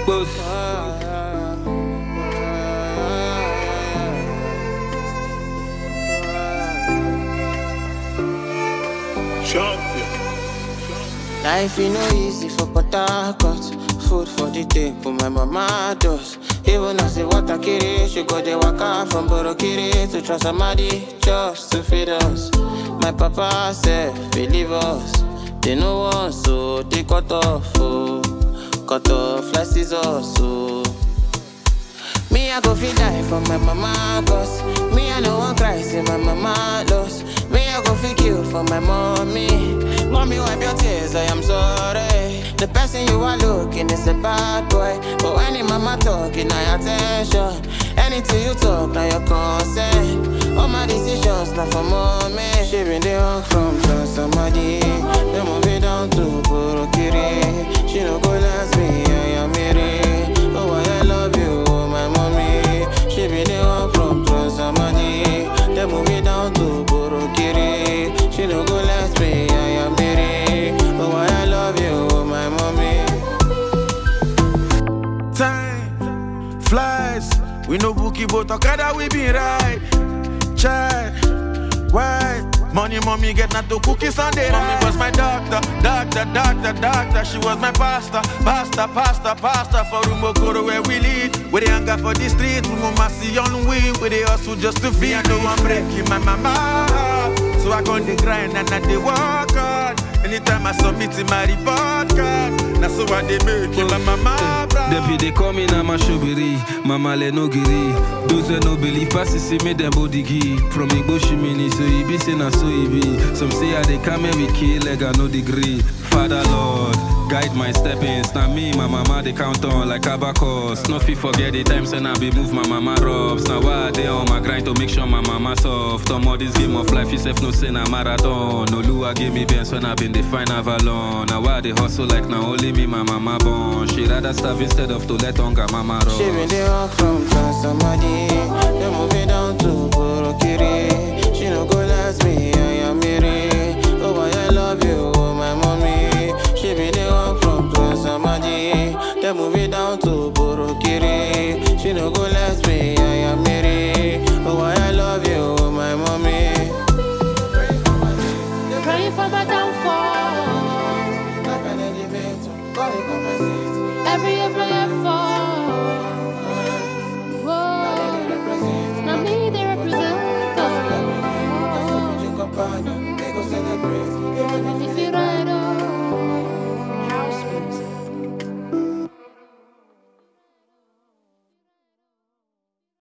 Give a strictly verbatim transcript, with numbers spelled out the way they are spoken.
Boss. Life is no easy for Port Harcourt. Food for the table, my mama does. Even as the water carry, she go the waka from Borokiri to Trasamadi just to feed us. My papa said, believe us. They know us, so they cut off, oh. Cut off like scissors, so. Me, I go fit die for my mama, cause me, I no one cry, see my mama lost. Me, I go fit kill for my mommy. Mommy, wipe your tears, I am sorry. The person you are looking is a bad boy. But when your mama talking, I attention. Anything you talk, now your consent. All my decisions, not for mommy. She been the hug from Trasamadi. Then move it down to Borokiri. She no go last me, I am Mary. Oh, I love you, my mommy. She been the hug from Trasamadi. Then move it down to Borokiri. She no go last me, I am Mary. Oh, I love you, my mommy. Time flies. We no bookie, but Okada we be right. Child, why? Money, mommy get not to cookies on the right. Mommy was my doctor, doctor, doctor, doctor. She was my pastor, pastor, pastor, pastor. For Rumokoro where we live. Where they hang out for the street. We must see on we. Where they hustle just to feed. I know I'm breaking my mama. So I go on the grind and I they work hard. Anytime I submit in my report card. That's so I they make it my mama proud. Depuis they call me Nama Shobiri, Mama le no giri. Those who no believe passes see me them body gi. From Igbo Shimini, so he be say na so he be. Some say I they come and we kill like I no degree. Father Lord, guide my steppings. Now me, my mama they count on like abacus. No fit forget the times when I be move my mama robs. Now why they on my grind to make sure my mama soft. Tom all this game of life, yourself no say na marathon. No Lua give me bends when I been the fine Avalon. Now why they hustle like now only me my mama born. She rather starve instead of to let hunger mama run. She been the hug from Trasamadi. Then move it down to Borokiri. She no go last me, I am Mary. Oh, I love you, my mommy. She been the hug from Trasamadi. Then move it down to Borokiri. She no go last me, I am Mary. Oh, I love you, my mommy. Pray for my downfall. Every of my effort. Whoa. Now me they represent. If you don't